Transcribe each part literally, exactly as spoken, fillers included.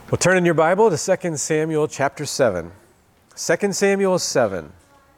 Well, turn in your Bible to Second Samuel chapter seven. Second Samuel seven.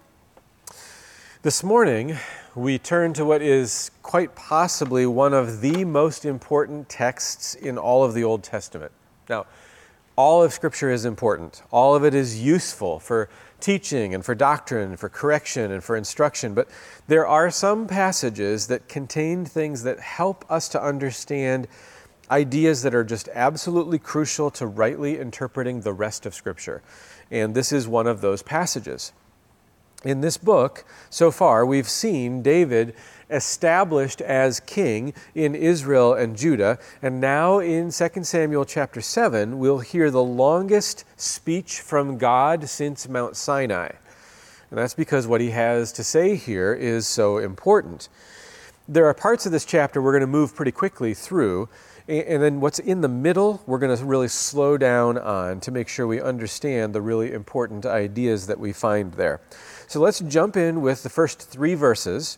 This morning, we turn to what is quite possibly one of the most important texts in all of the Old Testament. Now, all of Scripture is important. All of it is useful for teaching and for doctrine, for correction and for instruction. But there are some passages that contain things that help us to understand ideas that are just absolutely crucial to rightly interpreting the rest of Scripture. And this is one of those passages. In this book, so far, we've seen David established as king in Israel and Judah. And now in Second Samuel chapter seven, we'll hear the longest speech from God since Mount Sinai. And that's because what he has to say here is so important. There are parts of this chapter we're going to move pretty quickly through. And then what's in the middle, we're going to really slow down on to make sure we understand the really important ideas that we find there. So let's jump in with the first three verses.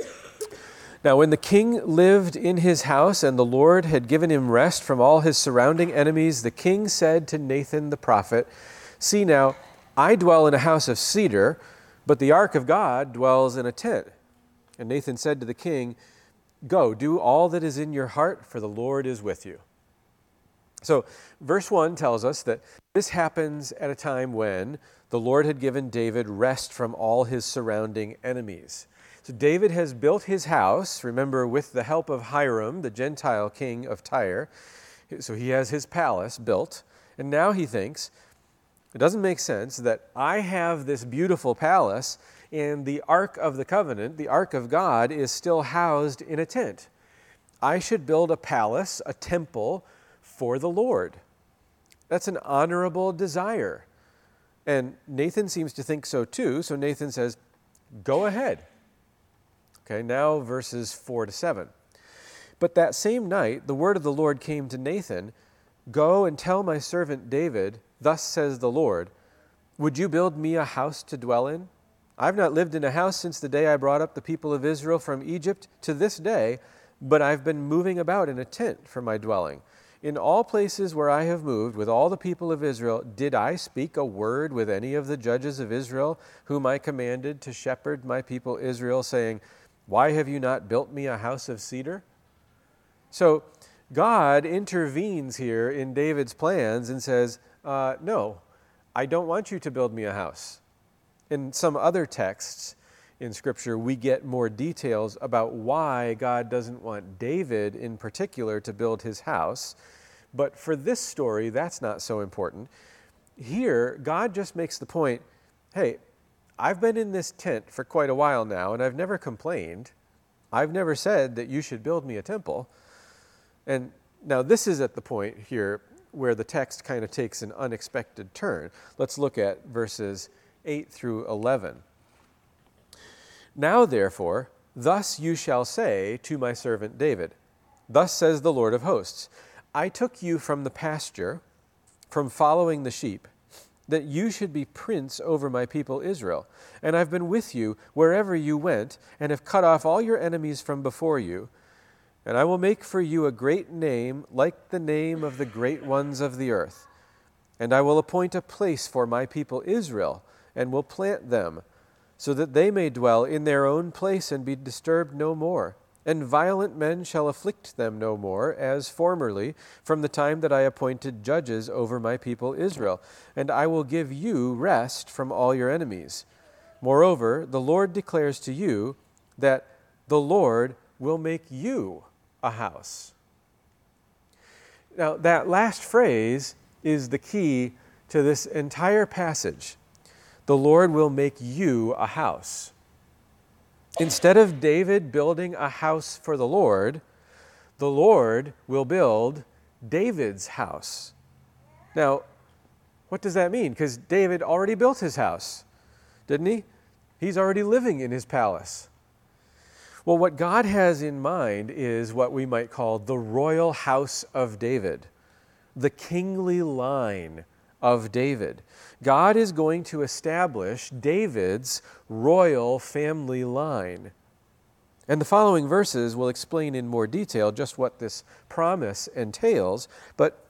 Now, when the king lived in his house and the Lord had given him rest from all his surrounding enemies, the king said to Nathan the prophet, "See now, I dwell in a house of cedar, but the ark of God dwells in a tent." And Nathan said to the king, "Go, do all that is in your heart, for the Lord is with you." So, verse one tells us that this happens at a time when the Lord had given David rest from all his surrounding enemies. So David has built his house, remember, with the help of Hiram, the Gentile king of Tyre. So he has his palace built, and now he thinks, it doesn't make sense that I have this beautiful palace and the Ark of the Covenant, the Ark of God, is still housed in a tent. I should build a palace, a temple for the Lord. That's an honorable desire. And Nathan seems to think so too, so Nathan says, go ahead. Okay, now verses four to seven. But that same night, the word of the Lord came to Nathan, "Go and tell my servant David, thus says the Lord, would you build me a house to dwell in? I've not lived in a house since the day I brought up the people of Israel from Egypt to this day, but I've been moving about in a tent for my dwelling. In all places where I have moved with all the people of Israel, did I speak a word with any of the judges of Israel, whom I commanded to shepherd my people Israel, saying, why have you not built me a house of cedar?" So God intervenes here in David's plans and says, uh, no, I don't want you to build me a house. In some other texts in Scripture, we get more details about why God doesn't want David in particular to build his house. But for this story, that's not so important. Here, God just makes the point, hey, I've been in this tent for quite a while now, and I've never complained. I've never said that you should build me a temple. And now this is at the point here where the text kind of takes an unexpected turn. Let's look at verses eight through eleven. "Now therefore, thus you shall say to my servant David, thus says the Lord of hosts, I took you from the pasture, from following the sheep, that you should be prince over my people Israel. And I've been with you wherever you went, and have cut off all your enemies from before you. And I will make for you a great name, like the name of the great ones of the earth. And I will appoint a place for my people Israel, and will plant them, so that they may dwell in their own place and be disturbed no more. And violent men shall afflict them no more, as formerly, from the time that I appointed judges over my people Israel. And I will give you rest from all your enemies. Moreover, the Lord declares to you that the Lord will make you a house." Now, that last phrase is the key to this entire passage. The Lord will make you a house. Instead of David building a house for the Lord, the Lord will build David's house. Now, what does that mean? Because David already built his house, didn't he? He's already living in his palace. Well, what God has in mind is what we might call the royal house of David, the kingly line of David. God is going to establish David's royal family line. And the following verses will explain in more detail just what this promise entails. But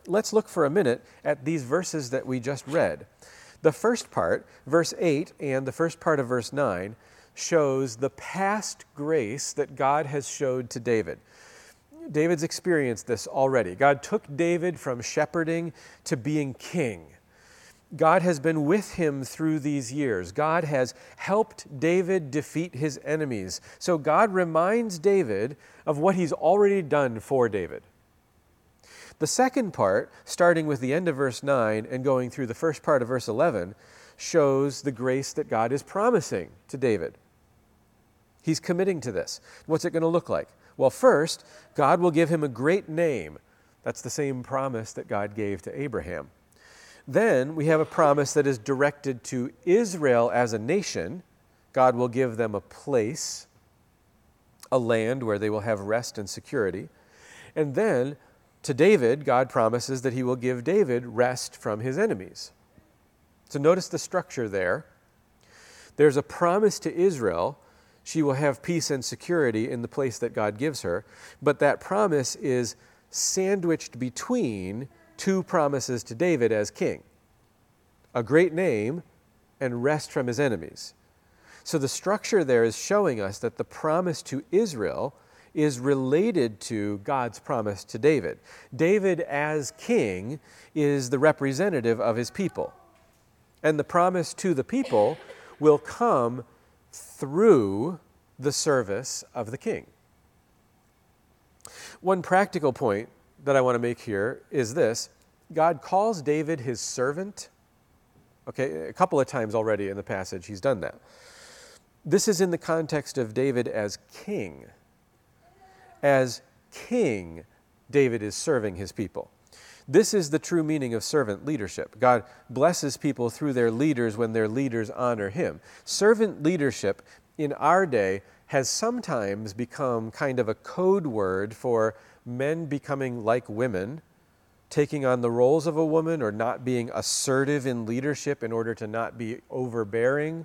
let's look for a minute at these verses that we just read. The first part, verse eight and the first part of verse nine, shows the past grace that God has showed to David. David's experienced this already. God took David from shepherding to being king. God has been with him through these years. God has helped David defeat his enemies. So God reminds David of what he's already done for David. The second part, starting with the end of verse nine and going through the first part of verse eleven, shows the grace that God is promising to David. He's committing to this. What's it going to look like? Well, first, God will give him a great name. That's the same promise that God gave to Abraham. Then we have a promise that is directed to Israel as a nation. God will give them a place, a land where they will have rest and security. And then to David, God promises that he will give David rest from his enemies. So notice the structure there. There's a promise to Israel. She will have peace and security in the place that God gives her. But that promise is sandwiched between two promises to David as king: a great name and rest from his enemies. So the structure there is showing us that the promise to Israel is related to God's promise to David. David as king is the representative of his people. And the promise to the people will come through the service of the king. One practical point that I want to make here is this: God calls David his servant. Okay, a couple of times already in the passage he's done that. This is in the context of David as king. As king, David is serving his people. This is the true meaning of servant leadership. God blesses people through their leaders when their leaders honor him. Servant leadership in our day has sometimes become kind of a code word for men becoming like women, taking on the roles of a woman or not being assertive in leadership in order to not be overbearing.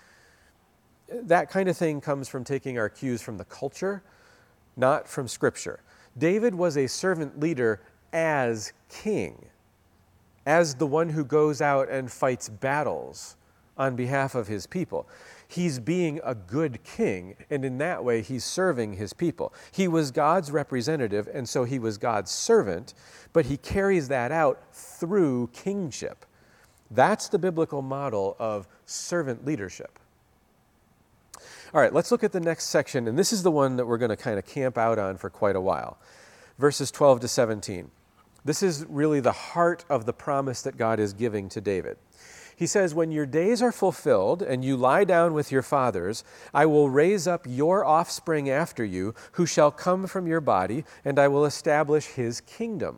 That kind of thing comes from taking our cues from the culture, not from Scripture. David was a servant leader as king, as the one who goes out and fights battles on behalf of his people. He's being a good king, and in that way he's serving his people. He was God's representative, and so he was God's servant, but he carries that out through kingship. That's the biblical model of servant leadership. All right, let's look at the next section, and this is the one that we're going to kind of camp out on for quite a while. Verses twelve to seventeen. This is really the heart of the promise that God is giving to David. He says, "When your days are fulfilled and you lie down with your fathers, I will raise up your offspring after you, who shall come from your body, and I will establish his kingdom.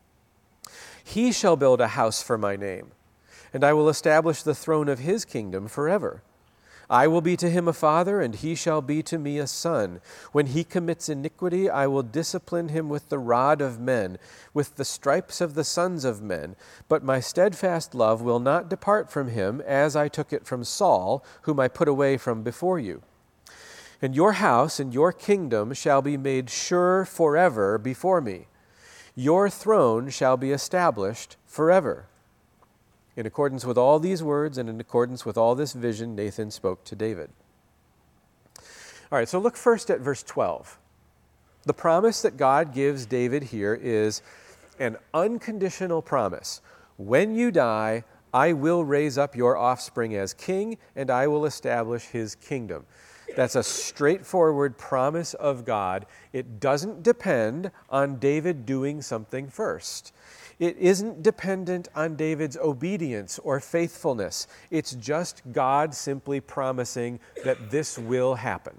He shall build a house for my name, and I will establish the throne of his kingdom forever. I will be to him a father, and he shall be to me a son. When he commits iniquity, I will discipline him with the rod of men, with the stripes of the sons of men. But my steadfast love will not depart from him, as I took it from Saul, whom I put away from before you. And your house and your kingdom shall be made sure forever before me. Your throne shall be established forever." In accordance with all these words and in accordance with all this vision, Nathan spoke to David. All right, so look first at verse twelve. The promise that God gives David here is an unconditional promise. When you die, I will raise up your offspring as king, and I will establish his kingdom. That's a straightforward promise of God. It doesn't depend on David doing something first. It isn't dependent on David's obedience or faithfulness. It's just God simply promising that this will happen.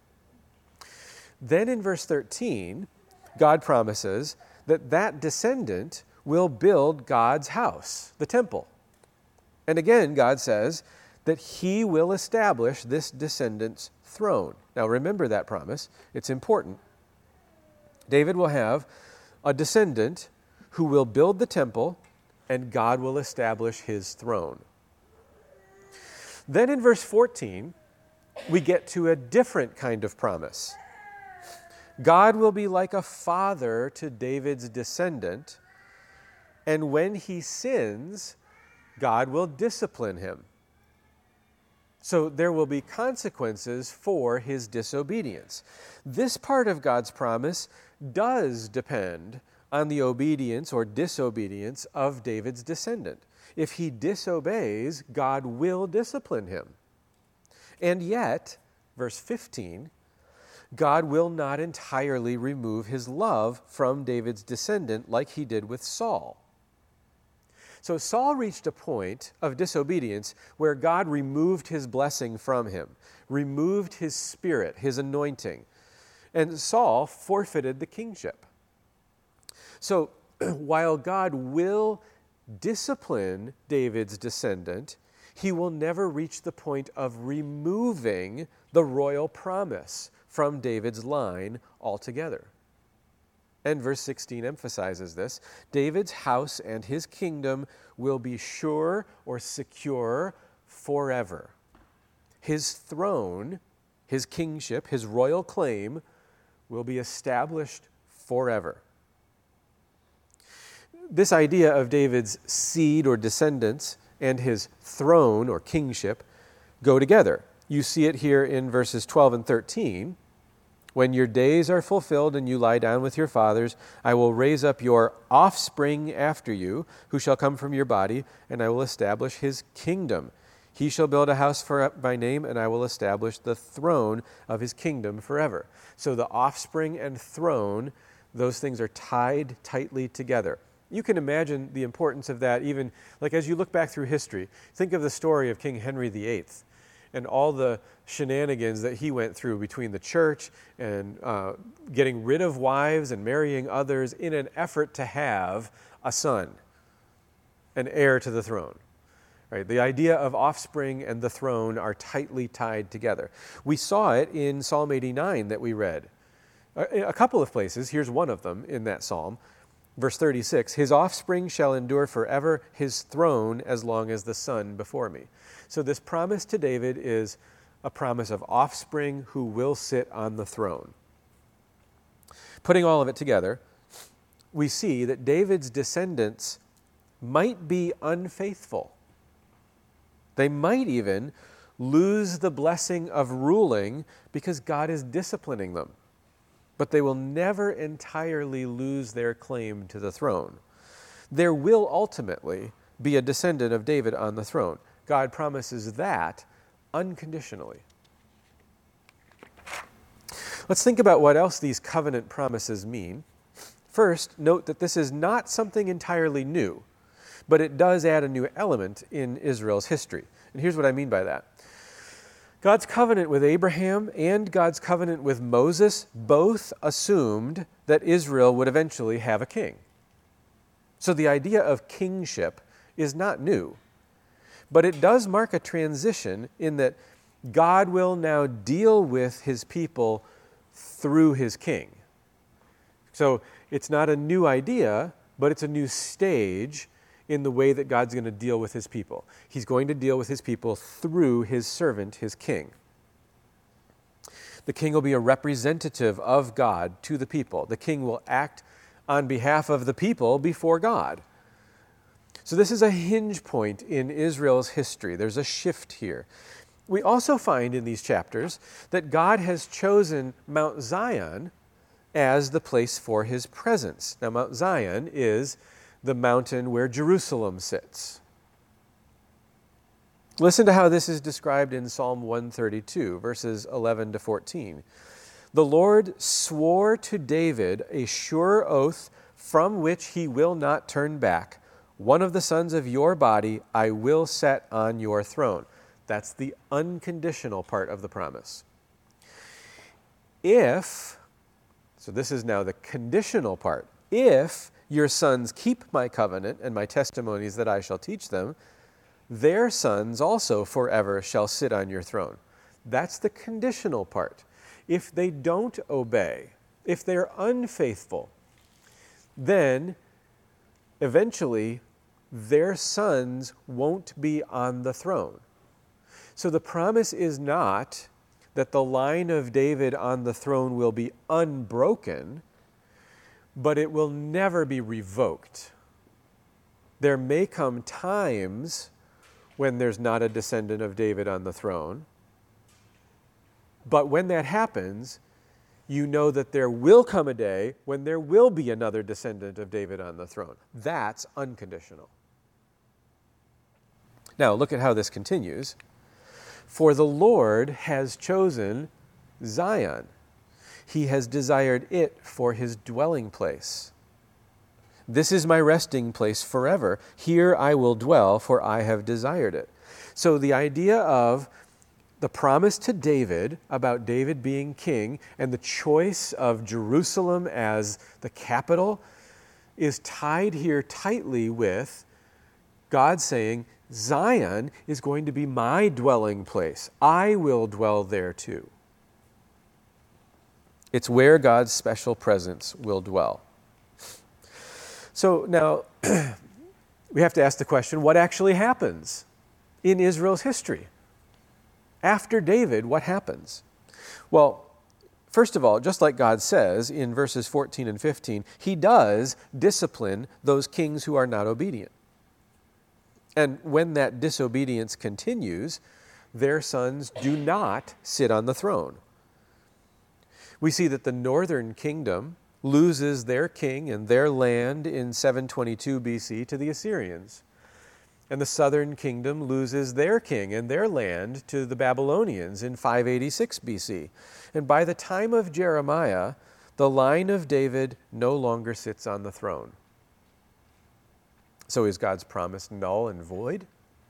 Then in verse thirteen, God promises that that descendant will build God's house, the temple. And again, God says that he will establish this descendant's throne. Now remember that promise. It's important. David will have a descendant who will build the temple, and God will establish his throne. Then in verse fourteen, we get to a different kind of promise. God will be like a father to David's descendant, And when he sins, God will discipline him. So there will be consequences for his disobedience. This part of God's promise does depend on the obedience or disobedience of David's descendant. If he disobeys, God will discipline him. And yet, verse fifteen, God will not entirely remove his love from David's descendant like he did with Saul. So Saul reached a point of disobedience where God removed his blessing from him, removed his spirit, his anointing, and Saul forfeited the kingship. So while God will discipline David's descendant, he will never reach the point of removing the royal promise from David's line altogether. And verse sixteen emphasizes this. David's house and his kingdom will be sure or secure forever. His throne, his kingship, his royal claim will be established forever. This idea of David's seed or descendants and his throne or kingship go together. You see it here in verses twelve and thirteen. When your days are fulfilled and you lie down with your fathers, I will raise up your offspring after you, who shall come from your body, and I will establish his kingdom. He shall build a house for my name, and I will establish the throne of his kingdom forever. So the offspring and throne, those things are tied tightly together. You can imagine the importance of that even, like as you look back through history. Think of the story of King Henry the Eighth and all the shenanigans that he went through between the church and uh, getting rid of wives and marrying others in an effort to have a son, an heir to the throne. Right? The idea of offspring and the throne are tightly tied together. We saw it in Psalm eighty-nine that we read. A, a couple of places. Here's one of them in that psalm. Verse thirty-six, his offspring shall endure forever, his throne as long as the sun before me. So this promise to David is a promise of offspring who will sit on the throne. Putting all of it together, we see that David's descendants might be unfaithful. They might even lose the blessing of ruling because God is disciplining them. But they will never entirely lose their claim to the throne. There will ultimately be a descendant of David on the throne. God promises that unconditionally. Let's think about what else these covenant promises mean. First, note that this is not something entirely new, but it does add a new element in Israel's history. And here's what I mean by that. God's covenant with Abraham and God's covenant with Moses both assumed that Israel would eventually have a king. So the idea of kingship is not new, but it does mark a transition in that God will now deal with his people through his king. So it's not a new idea, but it's a new stage in the way that God's going to deal with his people. He's going to deal with his people through his servant, his king. The king will be a representative of God to the people. The king will act on behalf of the people before God. So this is a hinge point in Israel's history. There's a shift here. We also find in these chapters that God has chosen Mount Zion as the place for his presence. Now, Mount Zion is the mountain where Jerusalem sits. Listen to how this is described in Psalm one thirty-two, verses eleven to fourteen. The Lord swore to David a sure oath from which he will not turn back. One of the sons of your body I will set on your throne. That's the unconditional part of the promise. If, so this is now the conditional part, if your sons keep my covenant and my testimonies that I shall teach them, their sons also forever shall sit on your throne. That's the conditional part. If they don't obey, if they're unfaithful, then eventually their sons won't be on the throne. So the promise is not that the line of David on the throne will be unbroken, but it will never be revoked. There may come times when there's not a descendant of David on the throne, but when that happens, you know that there will come a day when there will be another descendant of David on the throne. That's unconditional. Now, look at how this continues. For the Lord has chosen Zion. He has desired it for his dwelling place. This is my resting place forever. Here I will dwell, for I have desired it. So the idea of the promise to David about David being king and the choice of Jerusalem as the capital is tied here tightly with God saying, Zion is going to be my dwelling place. I will dwell there too. It's where God's special presence will dwell. So now we have to ask the question, what actually happens in Israel's history? After David, what happens? Well, first of all, just like God says in verses fourteen and fifteen, he does discipline those kings who are not obedient. And when that disobedience continues, their sons do not sit on the throne. We see that the northern kingdom loses their king and their land in seven twenty-two B C to the Assyrians. And the southern kingdom loses their king and their land to the Babylonians in five eighty-six B C. And by the time of Jeremiah, the line of David no longer sits on the throne. So is God's promise null and void?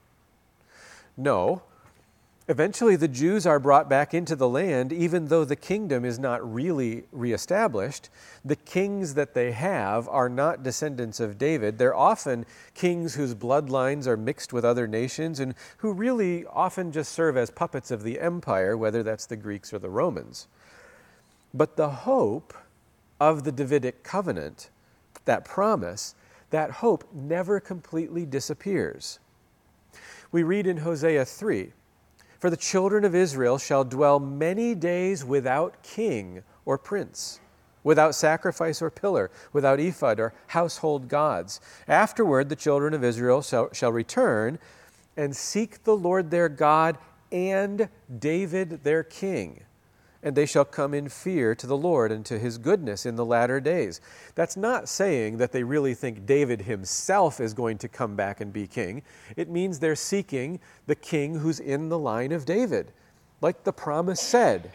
No. Eventually the Jews are brought back into the land, even though the kingdom is not really reestablished. The kings that they have are not descendants of David. They're often kings whose bloodlines are mixed with other nations and who really often just serve as puppets of the empire, whether that's the Greeks or the Romans. But the hope of the Davidic covenant, that promise, that hope never completely disappears. We read in Hosea three, for the children of Israel shall dwell many days without king or prince, without sacrifice or pillar, without ephod or household gods. Afterward, the children of Israel shall, shall return and seek the Lord their God and David their king. And they shall come in fear to the Lord and to his goodness in the latter days. That's not saying that they really think David himself is going to come back and be king. It means they're seeking the king who's in the line of David, like the promise said.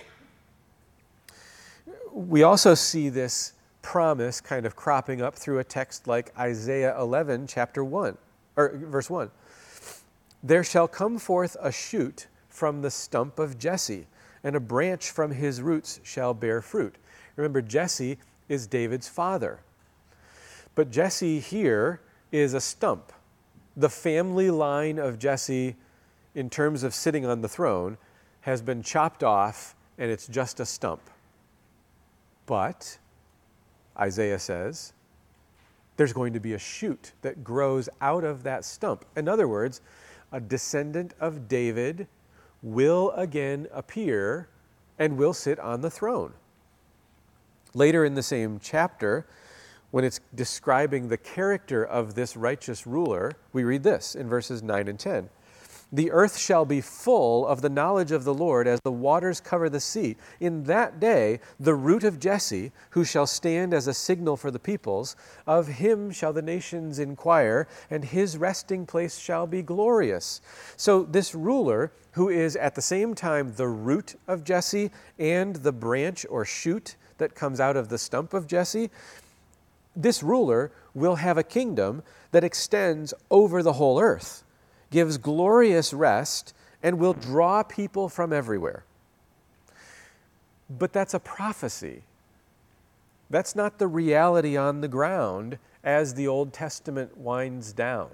We also see this promise kind of cropping up through a text like Isaiah eleven, chapter one, or verse one. There shall come forth a shoot from the stump of Jesse, and a branch from his roots shall bear fruit. Remember, Jesse is David's father. But Jesse here is a stump. The family line of Jesse, in terms of sitting on the throne, has been chopped off, and it's just a stump. But, Isaiah says, there's going to be a shoot that grows out of that stump. In other words, a descendant of David will again appear and will sit on the throne. Later in the same chapter, when it's describing the character of this righteous ruler, we read this in verses nine and ten. The earth shall be full of the knowledge of the Lord as the waters cover the sea. In that day, the root of Jesse, who shall stand as a signal for the peoples, of him shall the nations inquire, and his resting place shall be glorious. So this ruler, who is at the same time the root of Jesse and the branch or shoot that comes out of the stump of Jesse, this ruler will have a kingdom that extends over the whole earth, gives glorious rest, and will draw people from everywhere. But that's a prophecy. That's not the reality on the ground as the Old Testament winds down.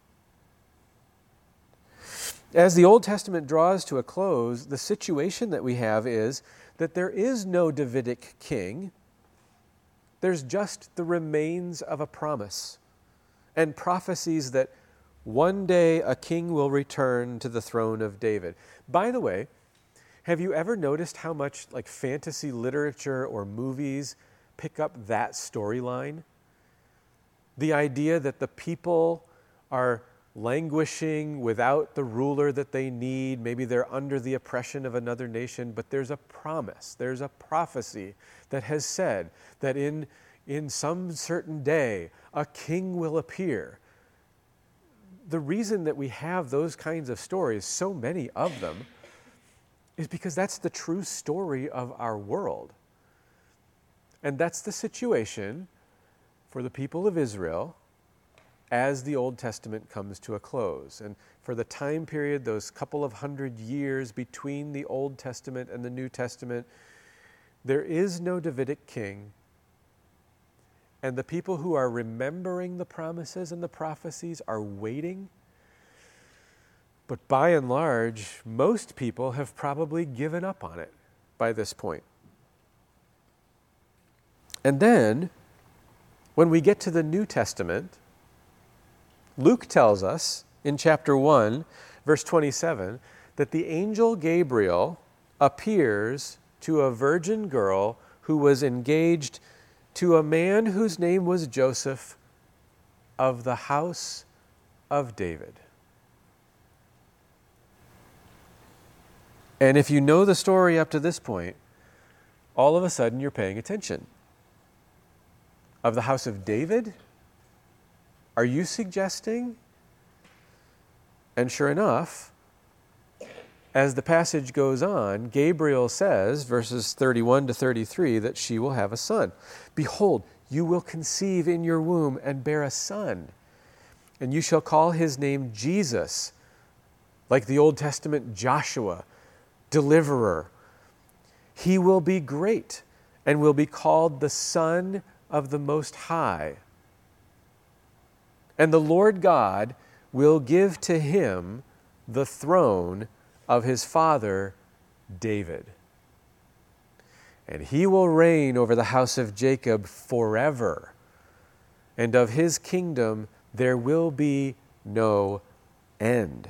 As the Old Testament draws to a close, the situation that we have is that there is no Davidic king. There's just the remains of a promise and prophecies that one day a king will return to the throne of David. By the way, have you ever noticed how much like fantasy literature or movies pick up that storyline? The idea that the people are languishing without the ruler that they need. Maybe they're under the oppression of another nation, but there's a promise, there's a prophecy that has said that in, in some certain day, a king will appear. The reason that we have those kinds of stories, so many of them, is because that's the true story of our world. And that's the situation for the people of Israel as the Old Testament comes to a close. And for the time period, those couple of hundred years between the Old Testament and the New Testament, there is no Davidic king. And the people who are remembering the promises and the prophecies are waiting. But by and large, most people have probably given up on it by this point. And then, when we get to the New Testament, Luke tells us in chapter one, verse twenty-seven, that the angel Gabriel appears to a virgin girl who was engaged to a man whose name was Joseph of the house of David. And if you know the story up to this point, all of a sudden you're paying attention. Of the house of David? Are you suggesting? And sure enough, as the passage goes on, Gabriel says, verses thirty-one to thirty-three, that she will have a son. Behold, you will conceive in your womb and bear a son, and you shall call his name Jesus, like the Old Testament Joshua, deliverer. He will be great and will be called the Son of the Most High. And the Lord God will give to him the throne of his father David. And he will reign over the house of Jacob forever. And of his kingdom there will be no end.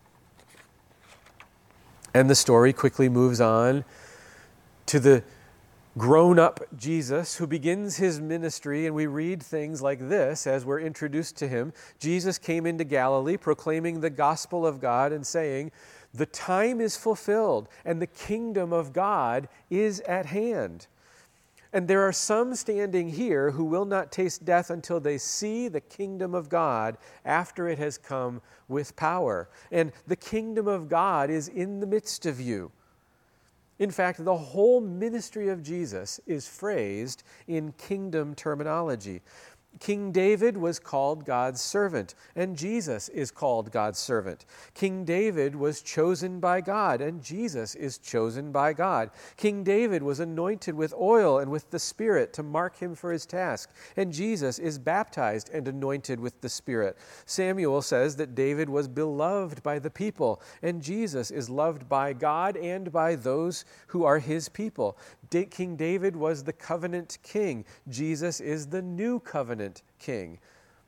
And the story quickly moves on to the grown-up Jesus who begins his ministry, and we read things like this as we're introduced to him. Jesus came into Galilee proclaiming the gospel of God and saying, "The time is fulfilled and the kingdom of God is at hand. And there are some standing here who will not taste death until they see the kingdom of God after it has come with power. And the kingdom of God is in the midst of you." In fact, the whole ministry of Jesus is phrased in kingdom terminology. King David was called God's servant, and Jesus is called God's servant. King David was chosen by God, and Jesus is chosen by God. King David was anointed with oil and with the Spirit to mark him for his task, and Jesus is baptized and anointed with the Spirit. Samuel says that David was beloved by the people, and Jesus is loved by God and by those who are his people. Da- King David was the covenant king. Jesus is the new covenant king.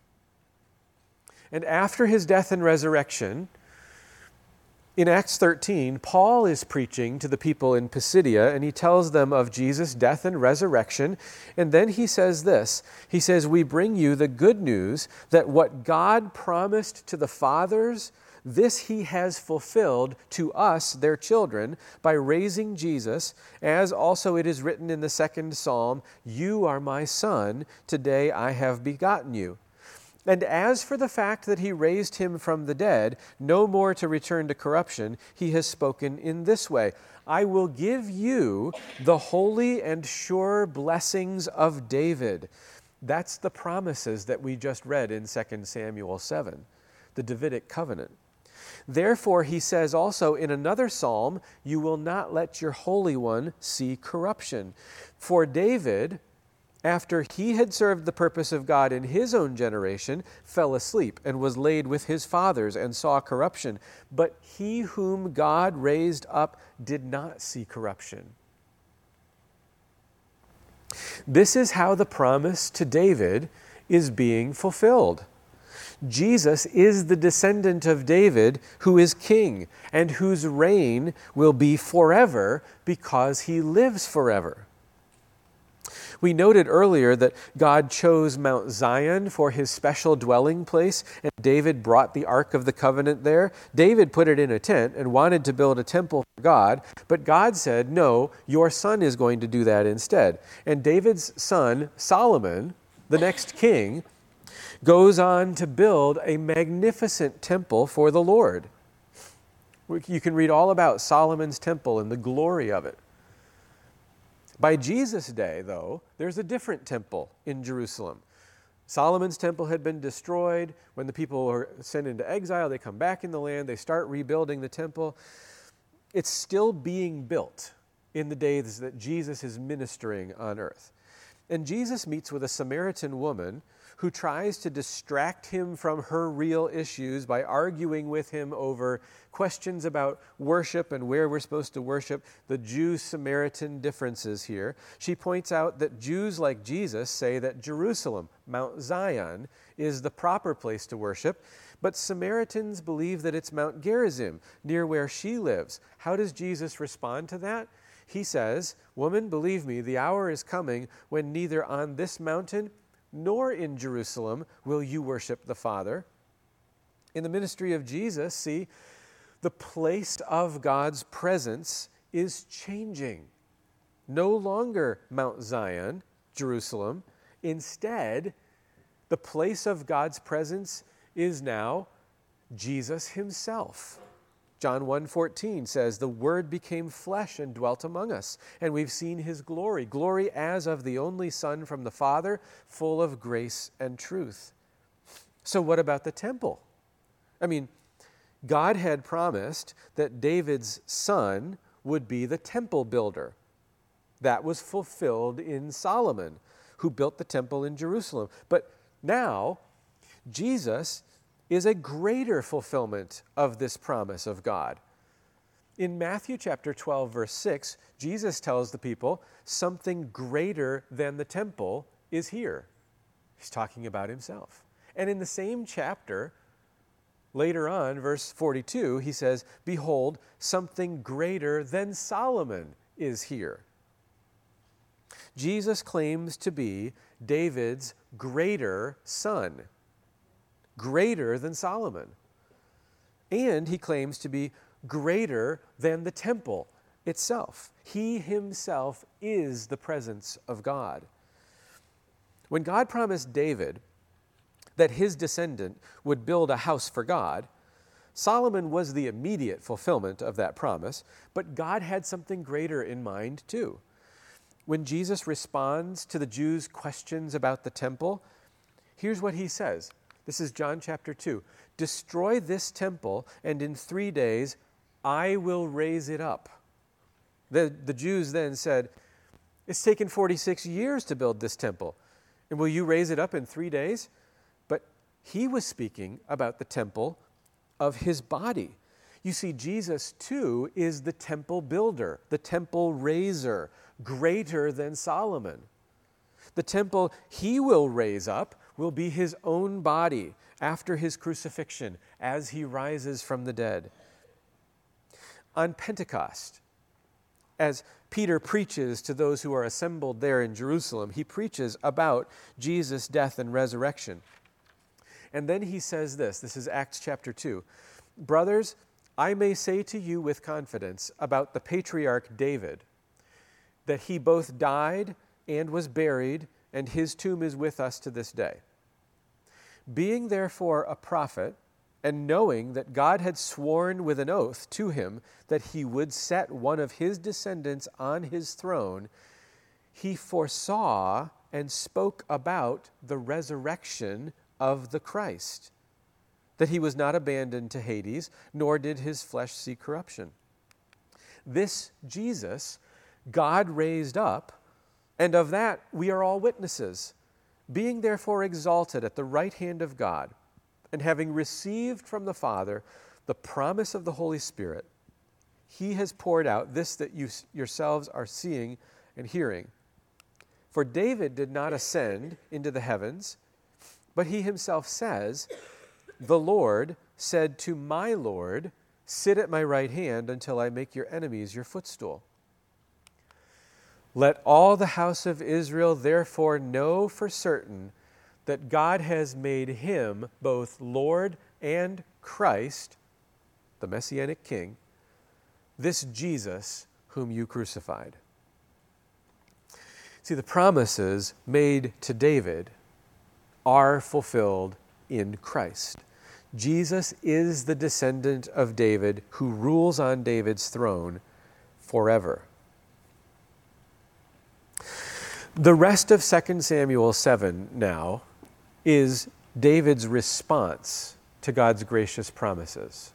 And after his death and resurrection, in Acts thirteen, Paul is preaching to the people in Pisidia, and he tells them of Jesus' death and resurrection. And then he says this, he says, "We bring you the good news that what God promised to the fathers, this he has fulfilled to us, their children, by raising Jesus, as also it is written in the second psalm, 'You are my son, today I have begotten you.' And as for the fact that he raised him from the dead, no more to return to corruption, he has spoken in this way, 'I will give you the holy and sure blessings of David.'" That's the promises that we just read in Second Samuel seven, the Davidic covenant. "Therefore, he says also in another psalm, 'You will not let your Holy One see corruption.' For David, after he had served the purpose of God in his own generation, fell asleep and was laid with his fathers and saw corruption. But he whom God raised up did not see corruption." This is how the promise to David is being fulfilled. Jesus is the descendant of David who is king and whose reign will be forever because he lives forever. We noted earlier that God chose Mount Zion for his special dwelling place, and David brought the Ark of the Covenant there. David put it in a tent and wanted to build a temple for God, but God said, no, your son is going to do that instead. And David's son, Solomon, the next king, goes on to build a magnificent temple for the Lord. You can read all about Solomon's temple and the glory of it. By Jesus' day, though, there's a different temple in Jerusalem. Solomon's temple had been destroyed. When the people were sent into exile, they come back in the land, they start rebuilding the temple. It's still being built in the days that Jesus is ministering on earth. And Jesus meets with a Samaritan woman who tries to distract him from her real issues by arguing with him over questions about worship and where we're supposed to worship, the Jew-Samaritan differences here. She points out that Jews like Jesus say that Jerusalem, Mount Zion, is the proper place to worship, but Samaritans believe that it's Mount Gerizim, near where she lives. How does Jesus respond to that? He says, "Woman, believe me, the hour is coming when neither on this mountain nor in Jerusalem will you worship the Father." In the ministry of Jesus, see, the place of God's presence is changing. No longer Mount Zion, Jerusalem. Instead, the place of God's presence is now Jesus himself. John one fourteen says, "The Word became flesh and dwelt among us, and we've seen his glory, glory as of the only Son from the Father, full of grace and truth." So what about the temple? I mean, God had promised that David's son would be the temple builder. That was fulfilled in Solomon, who built the temple in Jerusalem. But now, Jesus is a greater fulfillment of this promise of God. In Matthew chapter twelve, verse six, Jesus tells the people something greater than the temple is here. He's talking about himself. And in the same chapter, later on, verse forty-two, he says, "Behold, something greater than Solomon is here." Jesus claims to be David's greater son, greater than Solomon. And he claims to be greater than the temple itself. He himself is the presence of God. When God promised David that his descendant would build a house for God, Solomon was the immediate fulfillment of that promise, but God had something greater in mind too. When Jesus responds to the Jews' questions about the temple, here's what he says. This is John chapter two. "Destroy this temple, and in three days I will raise it up." The, the Jews then said, "It's taken forty-six years to build this temple, and will you raise it up in three days? But he was speaking about the temple of his body. You see, Jesus too is the temple builder, the temple raiser, greater than Solomon. The temple he will raise up will be his own body after his crucifixion as he rises from the dead. On Pentecost, as Peter preaches to those who are assembled there in Jerusalem, he preaches about Jesus' death and resurrection. And then he says this, this is Acts chapter two, "Brothers, I may say to you with confidence about the patriarch David, that he both died and was buried, and his tomb is with us to this day. Being therefore a prophet, and knowing that God had sworn with an oath to him that he would set one of his descendants on his throne, he foresaw and spoke about the resurrection of the Christ, that he was not abandoned to Hades, nor did his flesh see corruption. This Jesus God raised up, and of that we are all witnesses. Being therefore exalted at the right hand of God, and having received from the Father the promise of the Holy Spirit, he has poured out this that you yourselves are seeing and hearing. For David did not ascend into the heavens, but he himself says, 'The Lord said to my Lord, sit at my right hand until I make your enemies your footstool.'" Let all the house of Israel therefore know for certain that God has made him both Lord and Christ, the Messianic King, this Jesus whom you crucified. See, the promises made to David are fulfilled in Christ. Jesus is the descendant of David who rules on David's throne forever. The rest of Second Samuel seven now is David's response to God's gracious promises.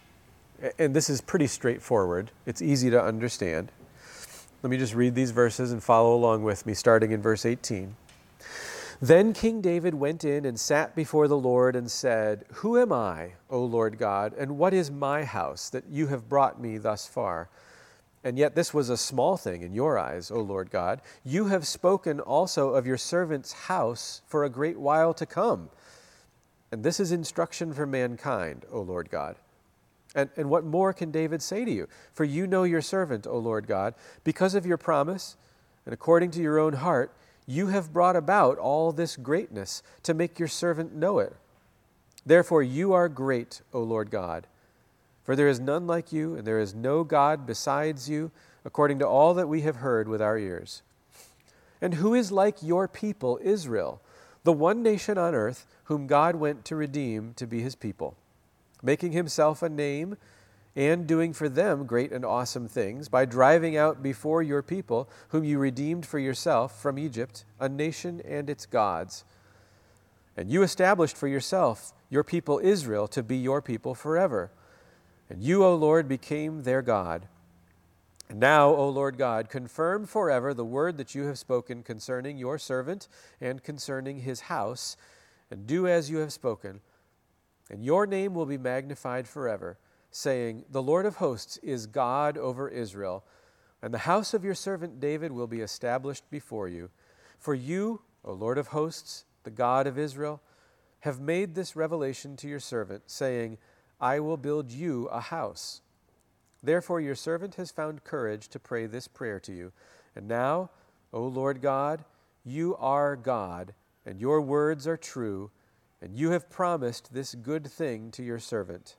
And this is pretty straightforward. It's easy to understand. Let me just read these verses and follow along with me, starting in verse eighteen. Then King David went in and sat before the Lord and said, Who am I, O Lord God, and what is my house that you have brought me thus far? And yet this was a small thing in your eyes, O Lord God. You have spoken also of your servant's house for a great while to come. And this is instruction for mankind, O Lord God. And, and what more can David say to you? For you know your servant, O Lord God. Because of your promise, and according to your own heart, you have brought about all this greatness to make your servant know it. Therefore you are great, O Lord God. For there is none like you, and there is no God besides you, according to all that we have heard with our ears. And who is like your people, Israel, the one nation on earth whom God went to redeem to be his people, making himself a name and doing for them great and awesome things by driving out before your people, whom you redeemed for yourself from Egypt, a nation and its gods. And you established for yourself your people Israel to be your people forever. And you, O Lord, became their God. And now, O Lord God, confirm forever the word that you have spoken concerning your servant and concerning his house, and do as you have spoken. And your name will be magnified forever, saying, The Lord of hosts is God over Israel, and the house of your servant David will be established before you. For you, O Lord of hosts, the God of Israel, have made this revelation to your servant, saying, I will build you a house. Therefore your servant has found courage to pray this prayer to you. And now, O Lord God, you are God, and your words are true, and you have promised this good thing to your servant.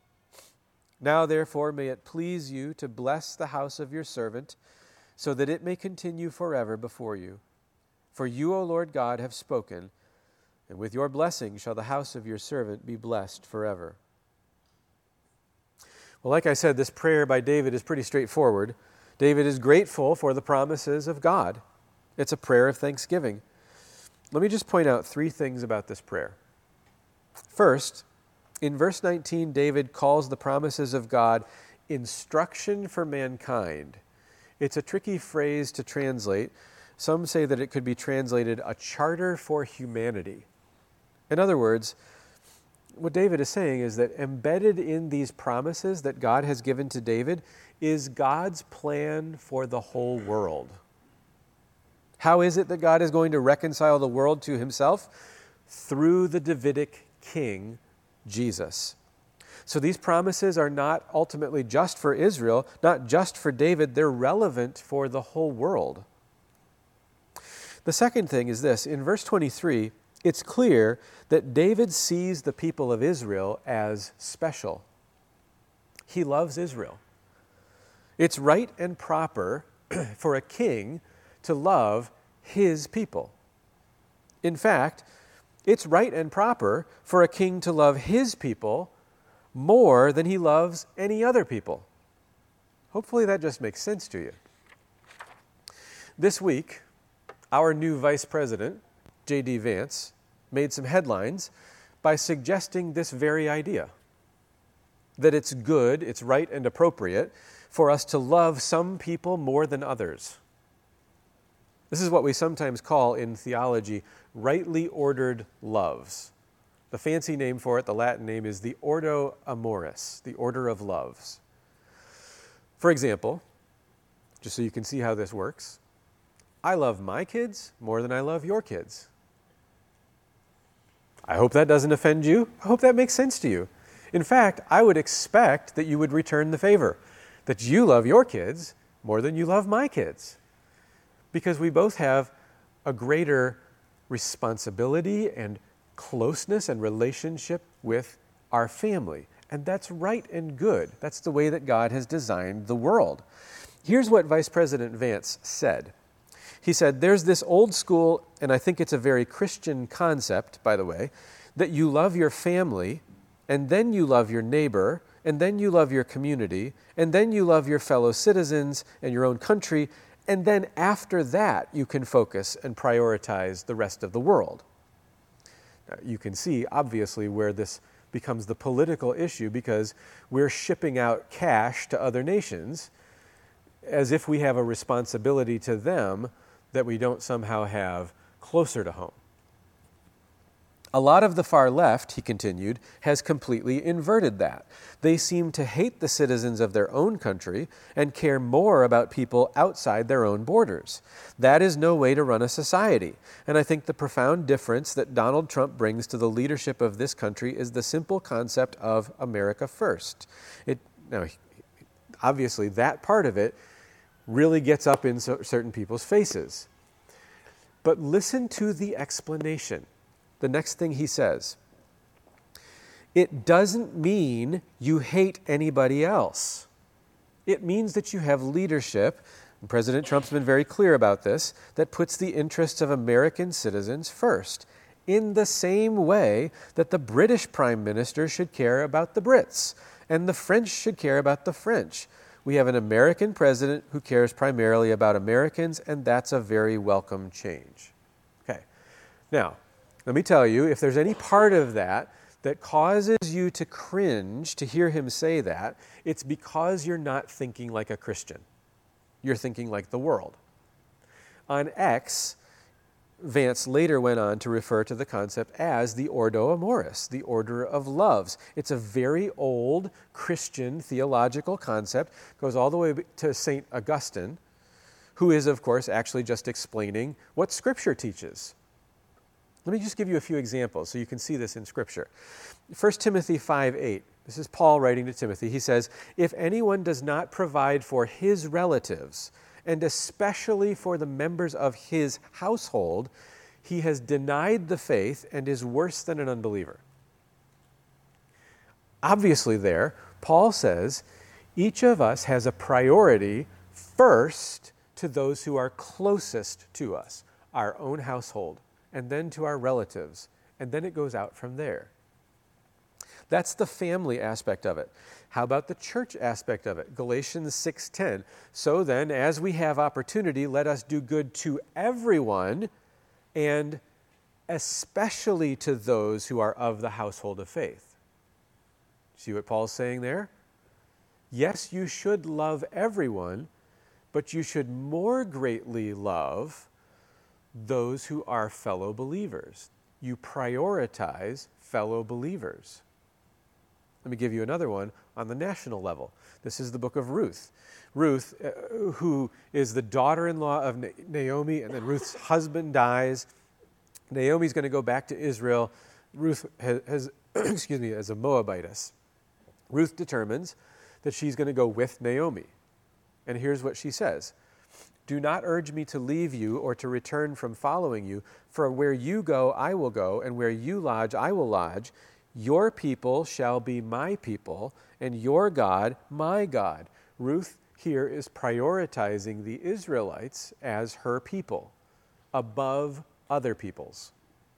Now therefore may it please you to bless the house of your servant, so that it may continue forever before you. For you, O Lord God, have spoken, and with your blessing shall the house of your servant be blessed forever. Well, like I said, this prayer by David is pretty straightforward. David is grateful for the promises of God. It's a prayer of thanksgiving. Let me just point out three things about this prayer. First, in verse nineteen, David calls the promises of God instruction for mankind. It's a tricky phrase to translate. Some say that it could be translated a charter for humanity. In other words, what David is saying is that embedded in these promises that God has given to David is God's plan for the whole world. How is it that God is going to reconcile the world to himself? Through the Davidic king, Jesus. So these promises are not ultimately just for Israel, not just for David, they're relevant for the whole world. The second thing is this, in verse twenty-three, it's clear that David sees the people of Israel as special. He loves Israel. It's right and proper for a king to love his people. In fact, it's right and proper for a king to love his people more than he loves any other people. Hopefully that just makes sense to you. This week, our new vice president, J D Vance, made some headlines by suggesting this very idea, that it's good, it's right and appropriate for us to love some people more than others. This is what we sometimes call in theology rightly ordered loves. The fancy name for it, the Latin name, is the Ordo Amoris, the order of loves. For example, just so you can see how this works, I love my kids more than I love your kids. I hope that doesn't offend you. I hope that makes sense to you. In fact, I would expect that you would return the favor, that you love your kids more than you love my kids. because we both have a greater responsibility and closeness and relationship with our family. And that's right and good. That's the way that God has designed the world. Here's what Vice President Vance said. He said, there's this old school, and I think it's a very Christian concept, by the way, that you love your family, and then you love your neighbor, and then you love your community, and then you love your fellow citizens and your own country, and then after that you can focus and prioritize the rest of the world. Now, you can see, obviously, where this becomes the political issue, because we're shipping out cash to other nations as if we have a responsibility to them that we don't somehow have closer to home. A lot of the far left, he continued, has completely inverted that. They seem to hate the citizens of their own country and care more about people outside their own borders. That is no way to run a society. And I think the profound difference that Donald Trump brings to the leadership of this country is the simple concept of America first. It, now, obviously, that part of it really gets up in so, certain people's faces. But listen to the explanation. The next thing he says, it doesn't mean you hate anybody else. It means that you have leadership, and President Trump's been very clear about this, that puts the interests of American citizens first, in the same way that the British Prime Minister should care about the Brits, and the French should care about the French. We have an American president who cares primarily about Americans, and that's a very welcome change. Okay, now, let me tell you, if there's any part of that that causes you to cringe to hear him say that, it's because you're not thinking like a Christian. You're thinking like the world. On X, Vance later went on to refer to the concept as the Ordo Amoris, the order of loves. It's a very old Christian theological concept, goes all the way to Saint Augustine, who is, of course, actually just explaining what Scripture teaches. Let me just give you a few examples so you can see this in Scripture. First Timothy five eight. This is Paul writing to Timothy. He says, if anyone does not provide for his relatives, and especially for the members of his household, he has denied the faith and is worse than an unbeliever. Obviously there, Paul says, each of us has a priority first to those who are closest to us, our own household, and then to our relatives, and then it goes out from there. That's the family aspect of it. How about the church aspect of it? Galatians six ten. So then, as we have opportunity, let us do good to everyone, and especially to those who are of the household of faith. See what Paul's saying there? Yes, you should love everyone, but you should more greatly love those who are fellow believers. You prioritize fellow believers. Let me give you another one on the national level. This is the book of Ruth. Ruth, uh, who is the daughter-in-law of Na- Naomi, and then Ruth's husband dies. Naomi's going to go back to Israel. Ruth has, has excuse me, as a Moabitess. Ruth determines that she's going to go with Naomi. And here's what she says. Do not urge me to leave you or to return from following you, for where you go, I will go, and where you lodge, I will lodge. Your people shall be my people, and your God, my God. Ruth here is prioritizing the Israelites as her people above other peoples.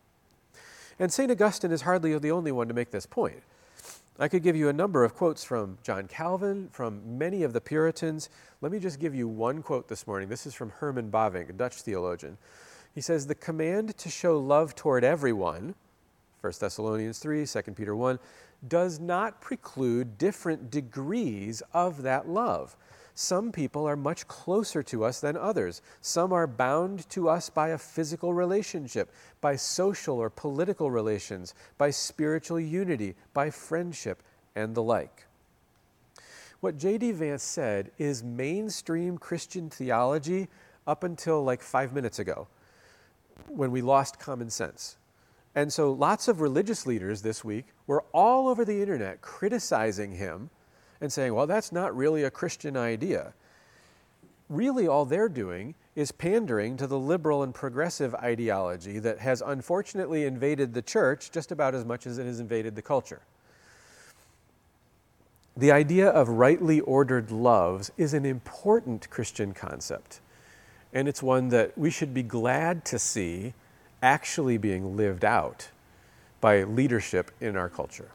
And Saint Augustine is hardly the only one to make this point. I could give you a number of quotes from John Calvin, from many of the Puritans. Let me just give you one quote this morning. This is from Herman Bavinck, a Dutch theologian. He says, the command to show love toward everyone, First Thessalonians three, Second Peter one, does not preclude different degrees of that love. Some people are much closer to us than others. Some are bound to us by a physical relationship, by social or political relations, by spiritual unity, by friendship, and the like. What J D Vance said is mainstream Christian theology up until like five minutes ago, when we lost common sense. And so lots of religious leaders this week were all over the internet criticizing him and saying, well, that's not really a Christian idea. really all they're doing is pandering to the liberal and progressive ideology that has unfortunately invaded the church just about as much as it has invaded the culture. The idea of rightly ordered loves is an important Christian concept, and it's one that we should be glad to see actually being lived out by leadership in our culture.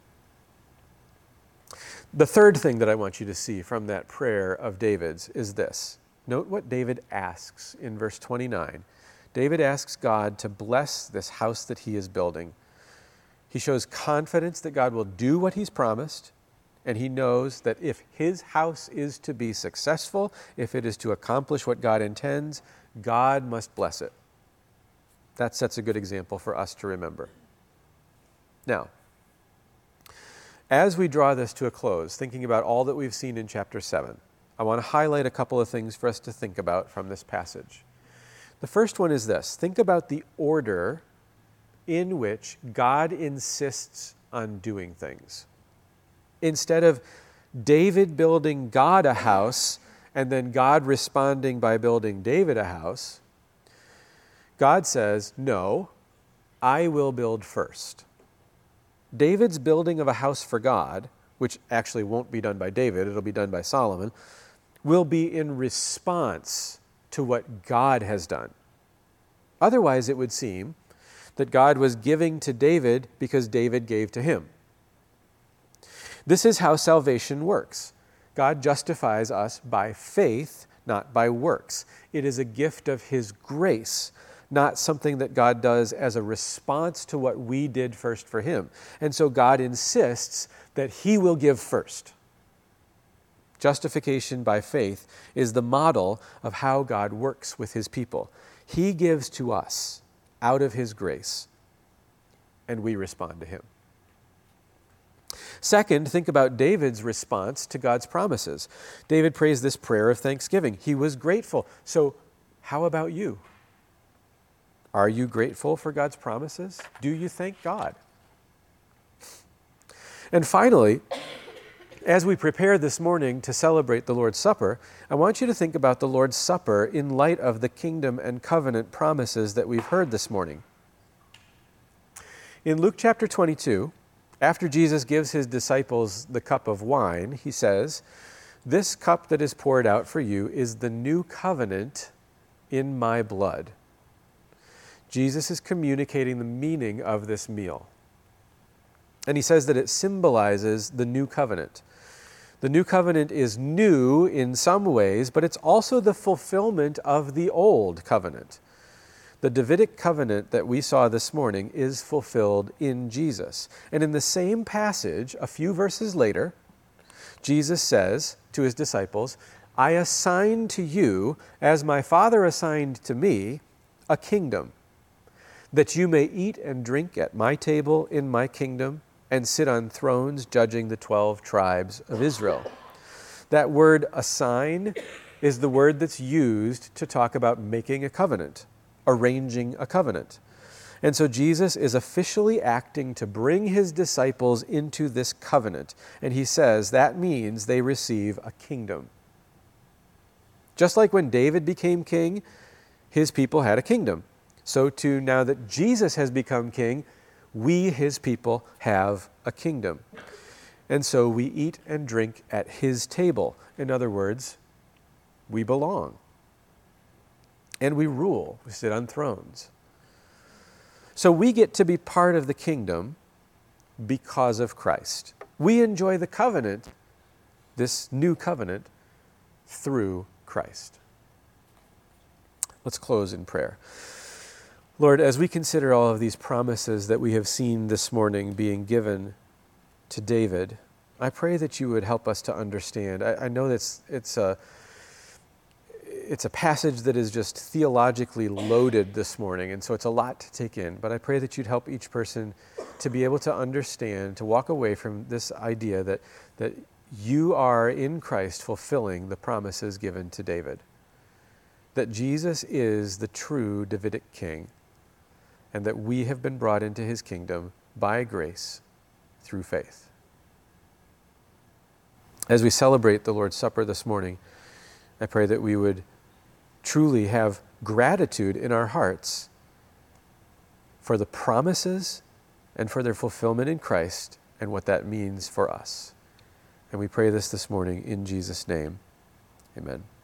The third thing that I want you to see from that prayer of David's is this. Note what David asks in verse twenty-nine. David asks God to bless this house that he is building. He shows confidence that God will do what he's promised, and he knows that if his house is to be successful, if it is to accomplish what God intends, God must bless it. That sets a good example for us to remember. Now, as we draw this to a close, thinking about all that we've seen in chapter seven, I want to highlight a couple of things for us to think about from this passage. The first one is this. Think about the order in which God insists on doing things. Instead of David building God a house and then God responding by building David a house, God says, no, I will build first. David's building of a house for God, which actually won't be done by David, it'll be done by Solomon, will be in response to what God has done. Otherwise, it would seem that God was giving to David because David gave to him. This is how salvation works. God justifies us by faith, not by works. It is a gift of his grace, not something that God does as a response to what we did first for him. And so God insists that he will give first. Justification by faith is the model of how God works with his people. He gives to us out of his grace, and we respond to him. Second, think about David's response to God's promises. David prays this prayer of thanksgiving. He was grateful. So how about you? Are you grateful for God's promises? Do you thank God? And finally, as we prepare this morning to celebrate the Lord's Supper, I want you to think about the Lord's Supper in light of the kingdom and covenant promises that we've heard this morning. In Luke chapter twenty-two, after Jesus gives his disciples the cup of wine, he says, "This cup that is poured out for you is the new covenant in my blood." Jesus is communicating the meaning of this meal. And he says that it symbolizes the new covenant. The new covenant is new in some ways, but it's also the fulfillment of the old covenant. The Davidic covenant that we saw this morning is fulfilled in Jesus. And in the same passage, a few verses later, Jesus says to his disciples, "I assign to you, as my Father assigned to me, a kingdom, that you may eat and drink at my table in my kingdom, and sit on thrones judging the twelve tribes of Israel." That word assign is the word that's used to talk about making a covenant, arranging a covenant. And so Jesus is officially acting to bring his disciples into this covenant. And he says that means they receive a kingdom. Just like when David became king, his people had a kingdom. So too, now that Jesus has become king, we, his people, have a kingdom. And so we eat and drink at his table. In other words, we belong. And we rule. We sit on thrones. So we get to be part of the kingdom because of Christ. We enjoy the covenant, this new covenant, through Christ. Let's close in prayer. Lord, as we consider all of these promises that we have seen this morning being given to David, I pray that you would help us to understand. I, I know that's it's a it's a passage that is just theologically loaded this morning, and so it's a lot to take in. But I pray that you'd help each person to be able to understand, to walk away from this idea that that you are in Christ fulfilling the promises given to David. That Jesus is the true Davidic king, and that we have been brought into his kingdom by grace through faith. As we celebrate the Lord's Supper this morning, I pray that we would truly have gratitude in our hearts for the promises and for their fulfillment in Christ and what that means for us. And we pray this this morning in Jesus' name. Amen.